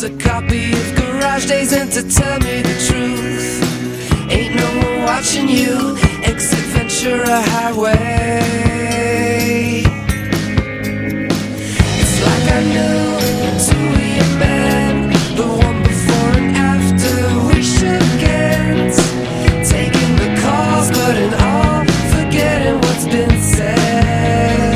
a copy of Garage Days, and to tell me the truth, ain't no one watching you. Exit Ventura Highway. It's like I knew two of your men, the one before and after we shook hands, taking the calls, but in all forgetting what's been said.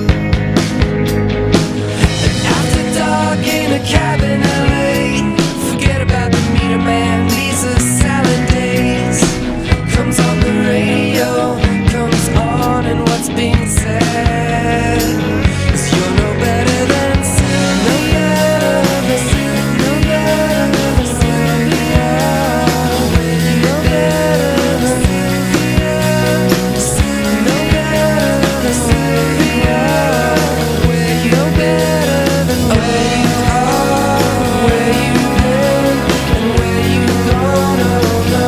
And after dark in a cab in LA, forget about the meter man, these are salad days. Comes on the radio, comes on, and what's being said is you're no better than Sylvia, no better than Sylvia, no better than Sylvia, no better than Sylvia, where you better than where you are, where you've been, and where you gonna go.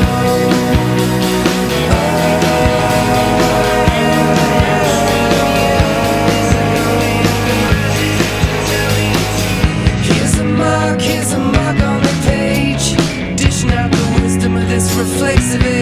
Here's a mark on the page, dishing out the wisdom of this reflexive